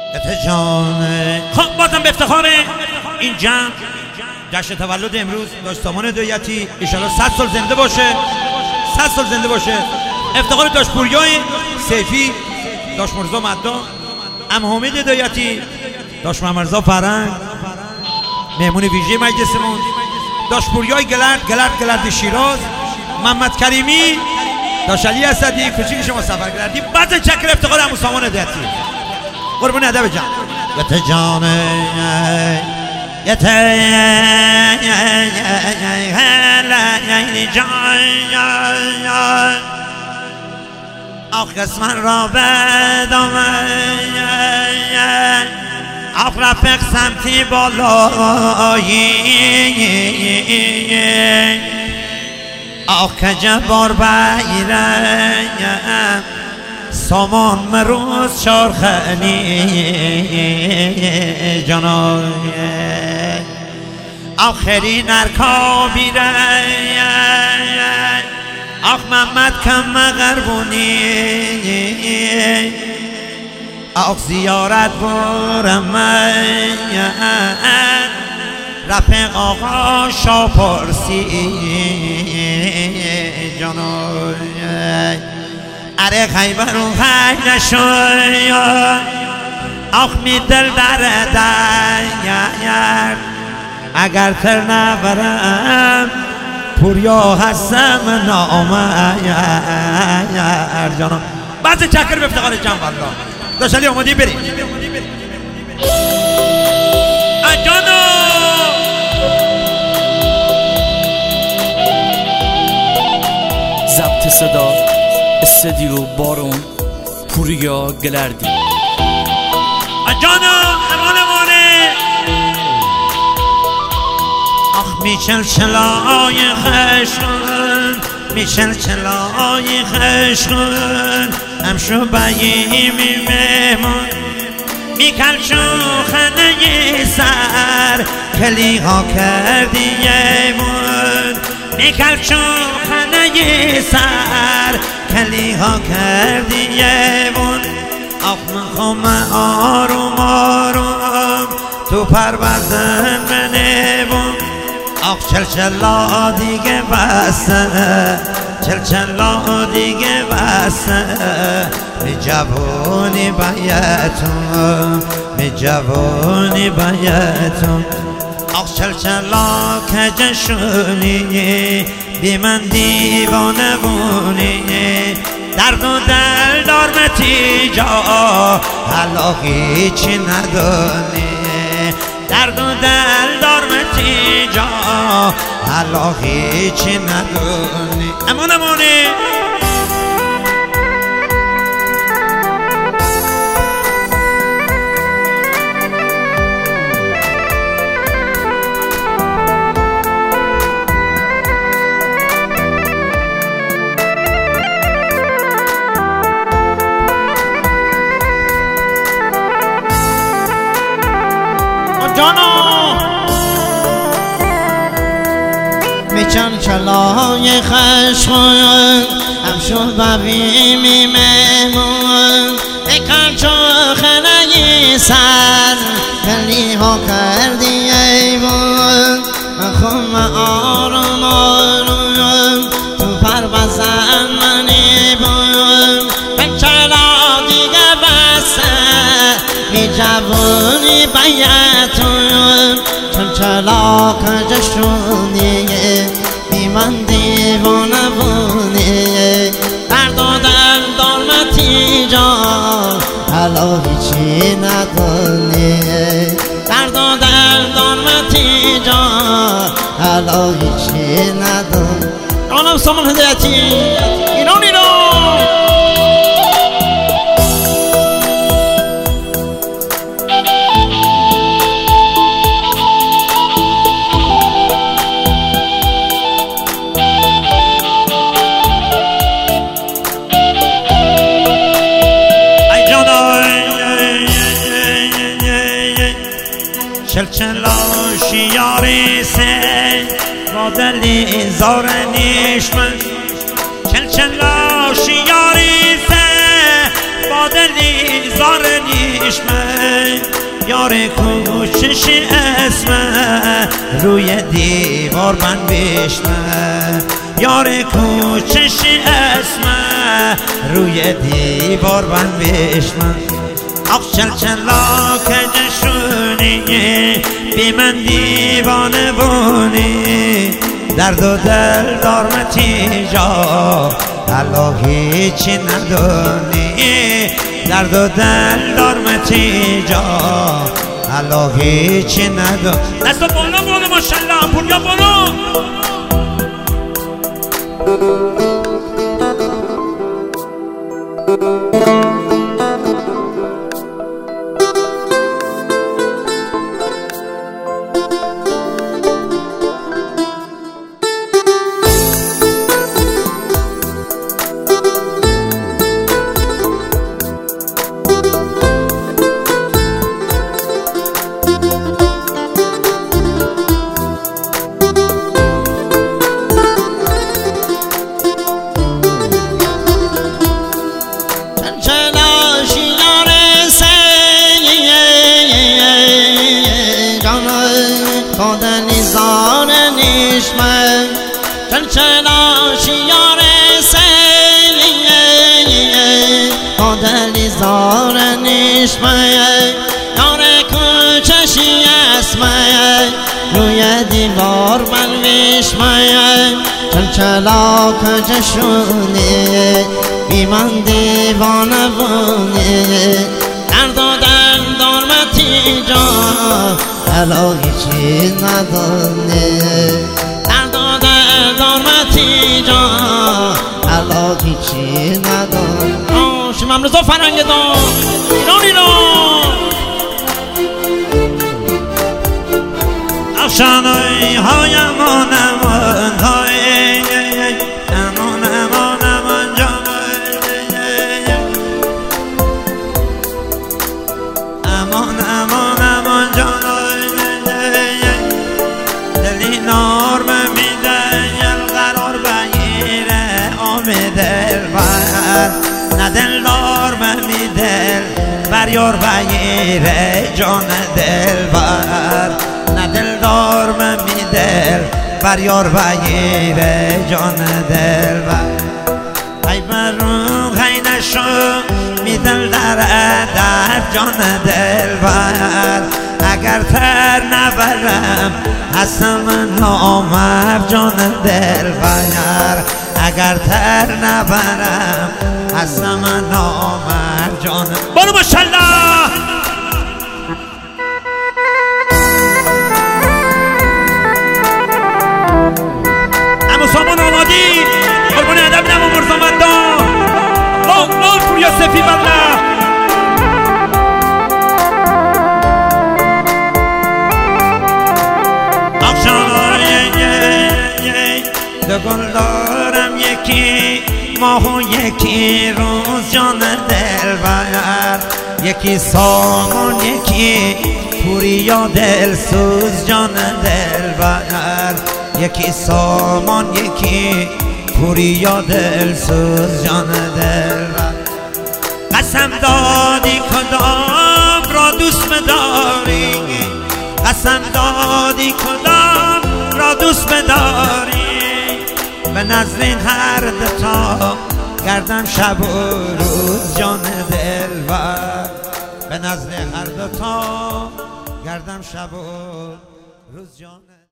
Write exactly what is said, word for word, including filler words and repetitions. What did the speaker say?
جان. خب بازم به افتخار این جمع جشن تولد امروز داشت سامان دویتی انشالله صد سال زنده باشه، صد سال زنده باشه. افتخار داشت پوریای سیفی، داشت مرزا مدا، ام حمید دویتی، داشت محمدرضا فرنگ مهمون ویژه مجلسمون، داشت پوریای گلرد گلرد گلرد شیراز، محمد کریمی، داشت علی اسدی کوچیک شما سفر گردی. بعد چکر افتخار عمو سامان دویتی. قربون ادب جان. یت جان یت جان آخ کس من را بدامن آخ رفق سمتی بالایی آخ که جبار بیرم سامان مروز شارخنی جانای آخری نرکا بیره آخ محمد کم غربونی آخ زیارت برم رفق آقا شاپارسی جانای اره خیبر و خیل نشوی آخ می دل در دیر اگر تر نبرم پوریا هستم نامیر جانم. بعض چکر به افتخار جمع والله داشت علی آمادی بریم جانو. ضبط صدا استدیو بارون پوریا گلردی جانا امانمانه آخ میچل چلای خشن میچل چلای خشن همشو بایی میمون میکل چو خنه سر کلی ها کردی یمون میکل چو خنه سر کلی ها کردی یمون آخ مخوام آروم آروم تو پروازن منبون آخ چلچلا دیگه بسته چلچلا دیگه بسته می جوانی بایتون می جوانی بایتون آخ چلچلا که جشونی بی من دیوانه بونی درد و دل دارمتی جا حالا هیچی ندانی درد و دل دارمتی جا حالا هیچی ندانی. امان امانی میچن چلای خشخون همشو ببی میمون بکن چو خنگی سر کلی ها کردی ایوون خم آروم آروم تو پروازن منی بون بچلا دیگه بسته می جوونی بیتون چون چلا کجشونی بی من دیوانه بونی درد و دل دارمتی جان حالا هیچی ندانی درد و دل دارمتی جان حالا هیچی ندانی. آنم سامان هدایتی ایران ایران چلچلا شیاری سه با دلی زارنیش من چلچلا شیاری سه با دلی زارنیش من یار کوچش اسمه روی دیوار من بشنه یار کوچش اسمه روی دیوار من بشنه آخ چل چلا که جشونی بی من دیوانه بونی درد و دل دارمتی جا حالا هیچی ندونی درد و دل دارمتی جا حالا هیچی ندونی دست و بالا بالا ماشالله پوریا بالا کودنی زار نیشمه چل چلا شیار سیه کودنی زار نیشمه یار کوچشی اسمه روی دیوار من ویشمه چل چلا کجشونی بی من دیوانه بونی درد و درد دارمتی جان حالا هیچی ندانی درد و درد دارمتی جان حالا هیچی ندانی شما امروزا فرنگ دان ایران ایران افشانوی های امان امان های امان امان امان جان امان امان امان جان دلی نار میده قرار بگیره آمده بر نه دل نار میده بر یار بگیره جان دل بر نه دل دار میده بر یار بگیره جان دل بر ای برون خی نشو میدل در در جان دل بر اگر تر نبرم هستم نامر جان دل بر اگر تر نبرم هستم نامر جان برو ماشالله اما سامان آمادی قربان ادب نمو مرزامندا لال لال پوریا سفی بله دو گل دارم یکی ماه و یکی روز جان دل بر یکی سامان یکی پوریا دل سوز جان دل بر یکی سامان یکی پوریا دل سوز جان دل بر قسم دادی کدام را دوست بداری قسم دادی کدام را دوست بداری به نزد هر دوتا گردم شب و روز جان دل بر به نزد هر دوتا گردم شب و روز جان